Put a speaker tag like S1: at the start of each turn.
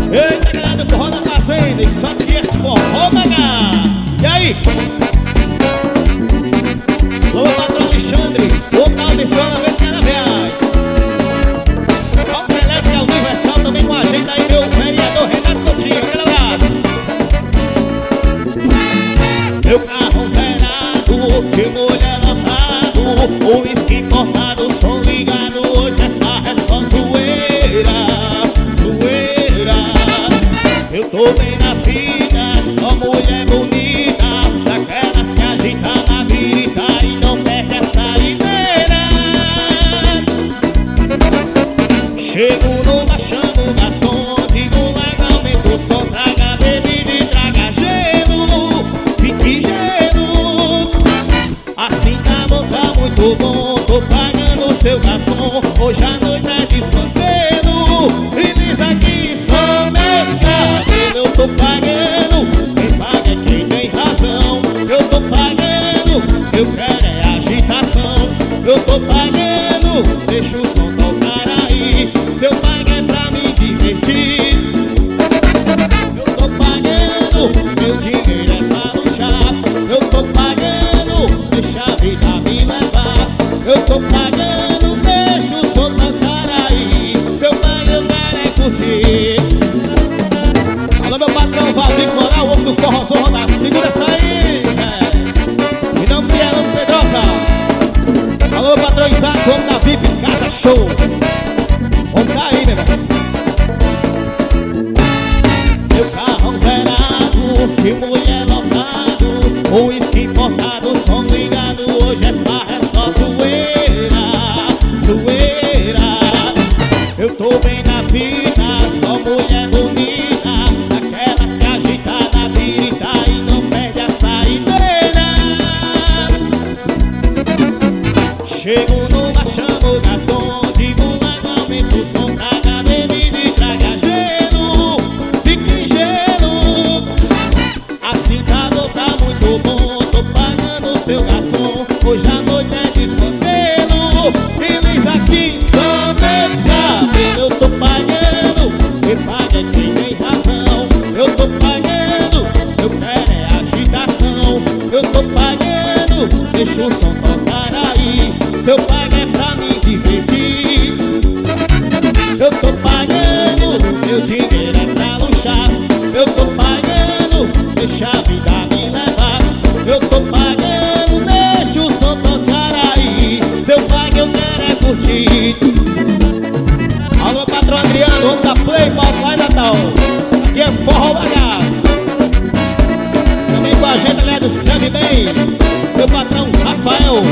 S1: Eita, galera do forró da fazenda, isso aqui é forró da gás. E aí? Alô, patrão Alexandre, o tal de Fala vem cada vez. Alta Elétrica Universal também com a gente aí, meu vereador Renato Coutinho, aquele abraço. Meu carro zerado, de mulher lotado, o uísque importado, som ligado, hoje é farra, é só zoeira, zoeira. Eu tô bem na vida, só mulher bonita, daquelas que agita na birita e não perde a saideira. Chego no baixando da som, digo legalmente o som, traga bebida e traga gelo, fique gelo. Assim tá bom, tá muito bom, tô pagando o seu garçom, hoje a noite é descanteiro. E diz aqui, sou mescado, eu tô pagando, quem paga é quem tem razão. Eu tô pagando, eu quero é agitação. Eu tô pagando, deixa o som tocar aí, seu paga é pra me divertir. Eu tô pagando, meu dinheiro é pra luxar. Eu tô pagando, deixa a vida me levar. Eu tô pagando, deixa o som tocar aí, seu paga eu quero é curtir. Alô, meu patrão Valdir Moral, o outro do forrozão rodado, segura essa aí, e não me é não Pedrosa. Alô, patrão Isaac, vamos na VIP, Casa Show. Vamos cá aí, meu irmão. Meu carro zerado, de mulher lotado, o uísque importado, som ligado, hoje é farra, é só zoeira, zoeira. Eu tô bem na vida, só mulher bonita, daquelas que agita na birita e não perde a saideira. Chego no baixando da som, digo legalmente o som, traga bebida e traga gelo, fique gelo. Assim tá bom, tá muito bom, tô pagando o seu garçom, hoje a noite é descanteiro. E diz aqui, sou mescado, eu tô pagando, quem paga é quem tem razão. Eu tô pagando, eu quero é agitação. Eu tô pagando, deixa o som tocar aí, seu paga é pra me divertir. Eu tô pagando, meu dinheiro é pra luxar. Eu tô pagando, deixa a vida me levar. Eu tô pagando, deixa o som tocar aí, seu paga eu quero é curtir. Alô, patrão Adriano, vamos dar play, Pai Natal. Aqui é forró da gás. Também com a gente, né, do Sangue Bem, meu patrão Rafael.